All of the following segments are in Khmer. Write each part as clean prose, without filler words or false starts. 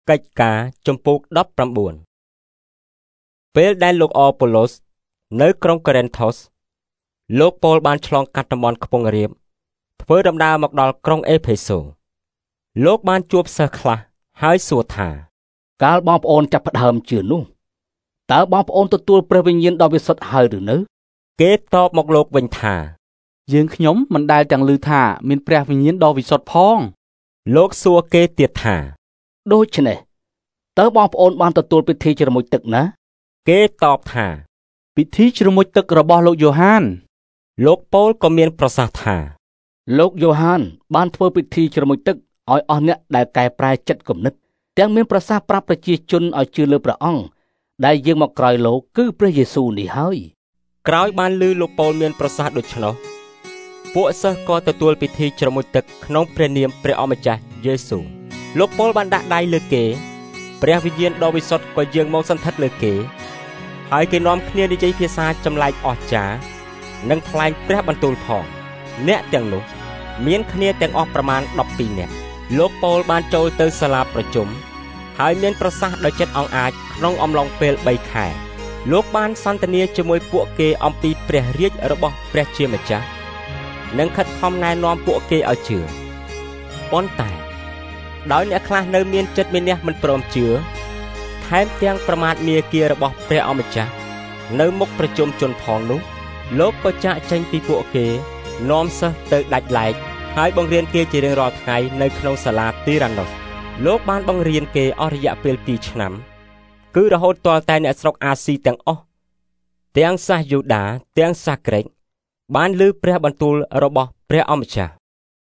កិច្ចការចំពោះ19ពេលដែលលោកអប៉ូឡូសនៅក្រុងកូរិនថូសលោកប៉ូលបានឆ្លងកាត់តំបន់ខ្ពង់រាបធ្វើដំណើរមកដល់ក្រុងអេផេសូលោកបានជួបសិស្សខ្លះហើយសួរថាកាលបងប្អូនចាប់ផ្ដើមជឿនោះតើបងប្អូនទទួលព្រះវិញ្ញាណដ៏វិសុទ្ធហើយឬនៅគេតបមកលោកវិញថាយើងខ្ញុំមិនដែលទាំងឮថាមានព្រះវិញ្ញាណដ៏វិសុទ្ធផងលោកសួរគេទៀតថាដូច្នេះតើបងប្អូនបានទទួលពិធីជ្រមុជទឹកណាគេតបថាពិធីជ្រមុជទឹករបស់លោកយ៉ូហានលោកប៉ូលក៏មានប្រសាសន៍ថាលោកយ៉ូហានបានធ្វើពិធីជ្រមុជទឹកឲ្យអស់អ្នកដែលកែប្រែចិត្តគំនិតទាំងមានប្រសាសន៍ប្រាប់ប្រជាជនឲ្យជឿលើព្រះអង្គដែលយាងមកក្រោយលោកគឺព្រះយេស៊ូវនេះហើយក្រោយបានឮលោកប៉ូលមានប្រសាសន៍ដូច្នោះពួកសិស្សក៏ទទួលពិធីជ្រមុជទឹកក្នុងព្រះនាមព្រះអម្ចាស់យេស៊ូវលោកប៉ូលបានដាក់ដៃលើគេព្រះវិញ្ញាណដ៏វិសុទ្ធក៏យាងមកសន្ធិដ្ឋលើគេហើយគេនាំគ្នានិយាយភាសាចម្លែកអស្ចារ្យនិងថ្លែងព្រះបន្ទូលផងអ្នកទាំងនោះមានគ្នាទាំងអស់ប្រមាណ12នាក់លោកប៉ូលបានចូលទៅសាលាប្រជុំហើយមានប្រសាសន៍ដោយចិត្តអង្អាចក្នុងអំឡុងពេល3ខែលោកបានសន្ទនាជាមួយពួកគេអំពីព្រះរាជរបស់ព្រះជាម្ចាស់និងខិតខំណែនាំពួកគេឲ្យជឿប៉ុន្តែដោយអ្នកខ្លះនៅមានចិត្តមានះមិនព្រមជឿថែមទាំងប្រមាថមាគ៌ារបស់ព្រះអម្ចាស់នៅមុខប្រជុំជនផងនោះលោកក៏ចាកចេញពីពួកគេនាំសិស្សទៅដាច់ឡែកហើយបង្រៀនគេជារៀងរាល់ថ្ងៃនៅក្នុងសាលាទីរ៉ាណូសលោកបានបង្រៀនគេអស់រយៈពេល2ឆ្នាំគឺរហូតទាល់តែអ្នកស្រុកអាស៊ីទាំងអស់ទាំងសាសយូដាទាំងសាសក្រិកបានឮព្រះបន្ទូលរបស់ព្រះអម្ចាស់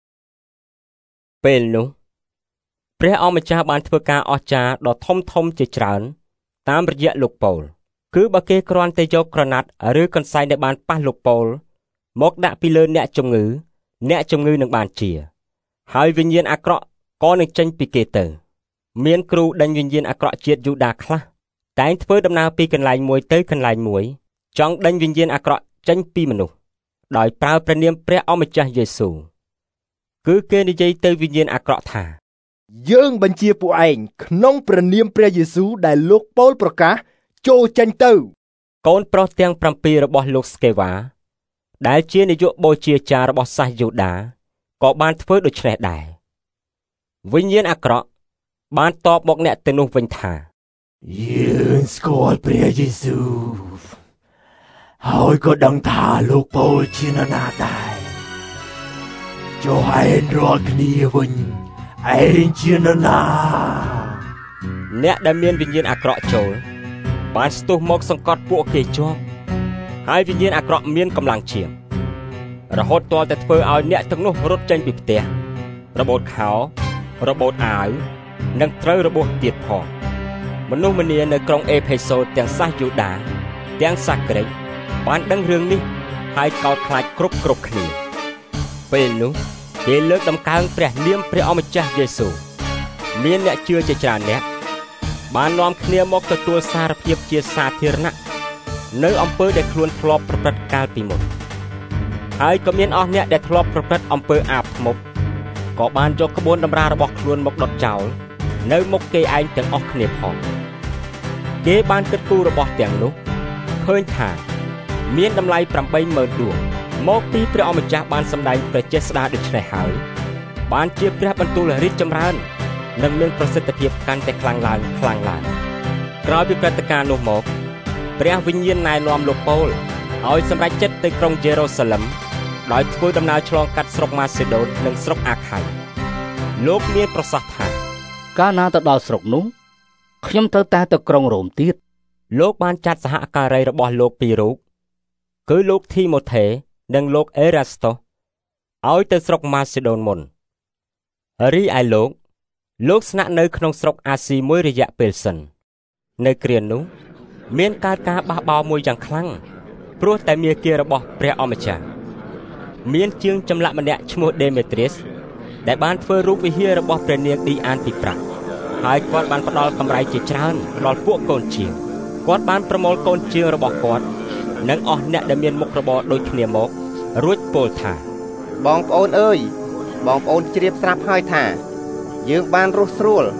ពេលនោះព្រះអម្ចាស់បានធ្វើការអស្ចារ្យដ៏ធំជាច្រើនតាមរយៈលោកប៉ូលគឺបើគេគ្រាន់តែយកក្រណាត់ឬកន្សែងដែលបានប៉ះលោកប៉ូលមកដាក់ពីលើអ្នកជំងឺនឹងបានជាហើយវិញ្ញាណអាក្រក់ក៏នឹងចេញពីគេទៅមានគ្រូដេញវិញ្ញាណអាក្រក់ជាតិយូដាខ្លះតែងធ្វើដំណើរពីកន្លែងមួយទៅកន្លែងមួយចង់ដេញវិញ្ញាណអាក្រក់ចេញពីមនុស្សដោយប្រើព្រះនាមព្រះអម្ចាស់យេស៊ូវគឺគេនិយាយទៅវិញ្ញាណអាក្រក់ថាយើងបញ្ជាពួកឯងក្នុងព្រះនាមព្រះយេស៊ូវដែលលោកប៉ូលប្រកាសចូលចេញទៅកូនប្រុសទាំង7របស់លោកស្កេវ៉ាដែលជានាយកបូជាចាររបស់សាសយូដាក៏បានធ្វើដូច្នេះដែរវិញ្ញាណអាក្រក់បានតបមកអ្នកទៅនោះវិញថាយើងស្គាល់ព្រះយេស៊ូវហើយក៏ដឹងថាលោកប៉ូលជានរណាដែរចុះឯងរាល់គ្នាវិញឯងជានរណាអ្នកដែលមានវិញ្ញាណអាក្រក់ចូលបានស្ទុះមកសង្កត់ពួកគេជាប់ហើយវិញ្ញាណអាក្រក់មានកម្លាំងជាងរហូតទាល់តែធ្វើឲ្យអ្នកទាំងនោះរត់ចេញពីផ្ទះរបូតខោរបូតអាវនិងត្រូវរបួសទៀតផងមនុស្សម្នានៅក្រុងអេផេសូទាំងសាសយូដាទាំងសាសក្រិកបានដឹងរឿងនេះហើយកោតខ្លាចគ្រប់គ្នាពេលនោះគេលើកដំកើងព្រះនាមព្រះអម្ចាស់យេស៊ូវមានអ្នកជឿជាច្រើនអ្នកបាននាំគ្នាមកទទួលសារភាពជាសាធារណៈនៅអំពើដែលខ្លួនធ្លាប់ប្រព្រឹត្តកាលពីមុនហើយក៏មានអស់អ្នកដែលធ្លាប់ប្រព្រឹត្តអំពើអាបធ្មប់ក៏បានយកក្បួនតម្រារបស់ខ្លួនមកដុតចោលនៅមុខគេឯងទាំងអស់គ្នាផងគេបានគិតគូររបស់ទាំងនោះឃើញថាមានតម្លៃ 80000 ដួងមកពីព្រះអម្ចាស់បានសម្ដែងព្រះចេស្តាដូច្នេះហើយបានជាព្រះបន្ទូលរីកចម្រើននិងមានប្រសិទ្ធភាពកាន់តែខ្លាំងឡើងក្រោយពីព្រឹត្តិការណ៍នោះមកព្រះវិញ្ញាណណែនាំលោកប៉ូលឲ្យសម្រេចចិត្តទៅក្រុងយេរូសាឡឹមដោយធ្វើដំណើរឆ្លងកាត់ស្រុកម៉ាសេដូននិងស្រុកអាខៃលោកមានប្រសាសន៍ថាកាលណាទៅដល់ស្រុកនោះខ្ញុំត្រូវតែទៅក្រុងរ៉ូមទៀតលោកបានចាត់សហការីរបស់លោកពីររូបគឺលោកធីម៉ូថេនិងលោកអេរ៉ាស្តូសឲ្យទៅស្រុកម៉ាសេដូនមុនរីឯលោកស្នាក់នៅក្នុងស្រុកអាស៊ីមួយរយៈពេលសិននៅគ្រានោះមានកើតការបះបោរមួយយ៉ាងខ្លាំងព្រោះតែមាគ៌ារបស់ព្រះអម្ចាស់មានជាងចម្លាក់ម្នាក់ឈ្មោះដេមេត្រៀសដែលបានធ្វើរូបវិហាររបស់ព្រះនាងឌីអានពីប្រាក់ហើយគាត់បានផ្ដល់កម្រៃជាច្រើនដល់ពួកកូនជាងគាត់បានប្រមូលកូនជាងរបស់គាត់និងអស់អ្នកដែលមានមុខរបរដូចគ្នាមករួចពោលថាបងប្អូនអើយបងប្អូនជ្រាបស្រាប់ហើយថាយើងបានរស់ស្រួល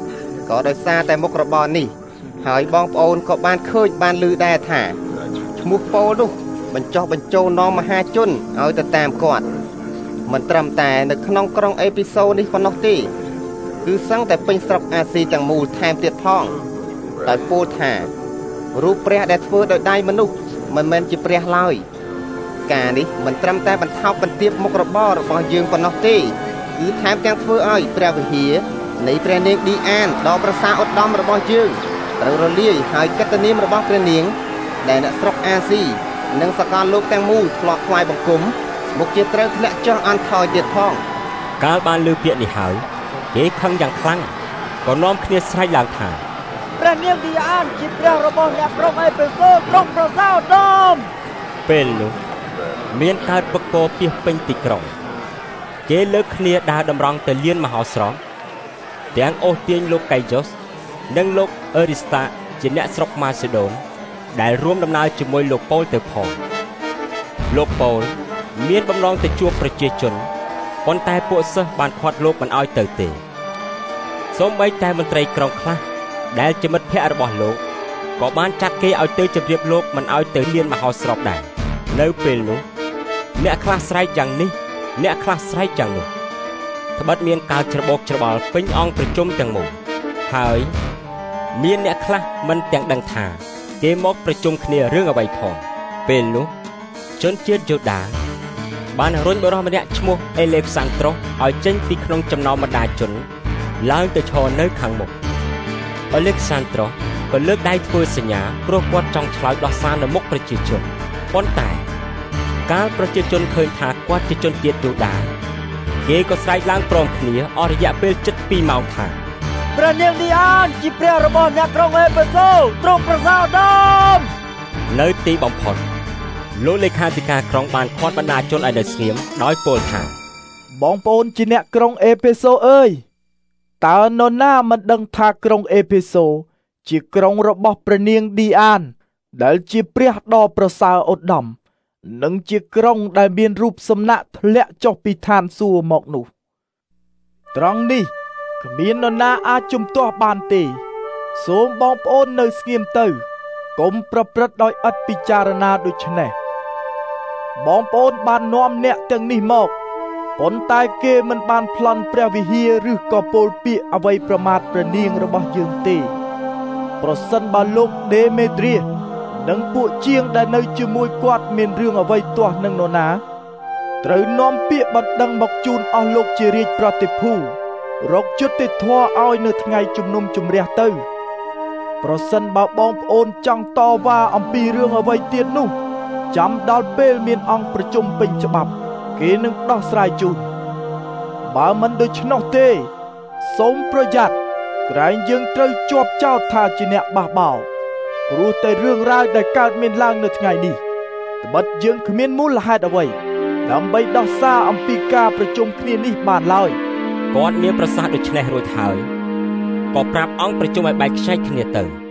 ក៏ដោយសារតែមុខរបរនេះហើយបងប្អូនក៏បានឃើញបានឮដែរថាឈ្មោះប៉ូលនោះបញ្ចុះបញ្ចូលនាំមហាជនឲ្យទៅតាមគាត់មិនត្រឹមតែនៅក្នុងក្រុងអេពីសូនេះប៉ុណ្ណោះទេគឺសឹងតែពេញស្រុកអាស៊ីទាំងមូលថែមទៀតផងដោយពោលថារូបព្រះដែលធ្វើដោយដៃមនុស្សមិនមែនជាព្រះឡើយការនេះមិនត្រឹមតែបន្ថោកបន្ទាបមុខរបររបស់យើងប៉ុណ្ណោះទេគឺថែមទាំងធ្វើឲ្យព្រះវិហារនៃព្រះនាងឌីអានដ៏ប្រសើរឧត្តមរបស់យើងត្រូវរលាយហើយកិត្តិនាមរបស់ព្រះនាងដែលអ្នកស្រុកអាស៊ីនិងសកលលោកទាំងមូលធ្លាប់ថ្វាយបង្គំមុខជាត្រូវធ្លាក់ចុះអន់ថយទៀតផងកាលបានឮពាក្យនេះហើយគេខឹងយ៉ាងខ្លាំងក៏នាំគ្នាស្រែកឡើងថាព្រះនាងឌីអានជាព្រះរបស់អ្នកក្រុងអេផេសូក្រុងប្រសើរឧត្តមពេលនោះមានកើតបកគោពាសពេញទីក្រុងគេលើកគ្នាដើរតម្រង់ទៅលានមហោស្រពទាំងអូសទាញលោកកៃយ៉ូសនិងលោកអេរីស្តាជាអ្នកស្រុកម៉ាសេដូនដែលរួមដំណើរជាមួយលោកប៉ូលទៅផងលោកប៉ូលមានបំណងទៅជួបប្រជាជនប៉ុន្តែពួកសិស្សបានខាត់លោកមិនឲ្យទៅទេសូម្បីតែមន្ត្រីក្រុងខ្លះដែលជាមិត្តភក្តិរបស់លោកក៏បានចាត់គេឲ្យទៅជម្រាបលោកមិនឲ្យទៅលានមហោស្រពដែរនៅពេលនោះអ្នកខ្លះស្រែកយ៉ាងនេះអ្នកខ្លះស្រែកយ៉ាងនោះត្បិតមានការច្របូកច្របល់ពេញអង្គប្រជុំទាំងមូលហើយមានអ្នកខ្លះមិនទាំងដឹងថាគេមកប្រជុំគ្នារឿងអ្វីផងពេលនោះជនជាតិយូដាបានរុញបុរសម្នាក់ឈ្មោះអេលេសាន់ដ្រូសឲ្យចេញពីក្នុងចំណោមបណ្ដាជនឡើងទៅឈរនៅខាងមុខអេលេសាន់ដ្រូសក៏លើកដៃធ្វើសញ្ញាព្រោះគាត់ចង់ឆ្លើយដោះសារនៅមុខប្រជាជនប៉ុន្តែកាលប្រជាជនឃើញថាគាត់ជាជនជាតិយូដាគេក៏ស្រែកឡើងព្រមគ្នាអស់រយៈពេលជិត2ម៉ោងថាព្រះនាងឌីអានជាព្រះរបស់អ្នកក្រុងអេផេសូទ្រង់ប្រសើរឧត្តមនៅទីបំផុតលោកលេខាធិការក្រុងបានឃាត់បណ្ដាជនឲ្យនៅស្ងៀមដោយពោលថាបងប្អូនជាអ្នកក្រុងអេផេសូអើយតើនរណាមិនដឹងថាក្រុងអេផេសូជាក្រុងរបស់ព្រះនាងឌីអានដែលជាព្រះដ៏ប្រសើរឧត្តមនិងជាក្រុងដែលមានរូបសំណាកធ្លាក់ចុះពីឋានសួគ៌មកនោះត្រង់នេះគ្មាននរណាអាចជំទាស់បានទេសូមបងប្អូននៅស្ងៀមទៅកុំប្រព្រឹត្តដោយឥតពិចារណាដូច្នេះបងប្អូនបាននាំអ្នកទាំងនេះមកប៉ុន្តែគេមិនបានប្លន់ព្រះវិហារឬក៏ពោលពាក្យអ្វីប្រមាថព្រះនាងរបស់យើងទេប្រសិនបើលោកដេមេត្រៀសនិងពួកជាងដែលនៅជាមួយគាត់មានរឿងអ្វីទាស់នឹងនរណាត្រូវនាំពាក្យបណ្ដឹងមកជូនអស់លោកជារាជប្រតិភូរកយុត្តិធម៌ឲ្យនៅថ្ងៃជំនុំជម្រះទៅប្រសិនបើបងប្អូនចង់តវ៉ាអំពីរឿងអ្វីទៀតនោះចាំដល់ពេលមានអង្គប្រជុំពេញច្បាប់គេនឹងដោះស្រាយជូនបើមិនដូច្នោះទេសូមប្រយ័ត្នក្រែងយើងត្រូវជាប់ចោទថាជាអ្នកបះបោរព្រោះតែរឿងរ៉ាវដែលកើតមានឡើងនៅថ្ងៃនេះត្បិតយើងគ្មានមូលហេតុអ្វីដើម្បីដោះសារអំពីការប្រជុំគ្នានេះបានឡើយគាត់មានប្រសាសន៍ដូច្នេះរួចហើយក៏ប្រាប់អង្គប្រជុំឲ្យបែកខ្ញែកគ្នាទៅ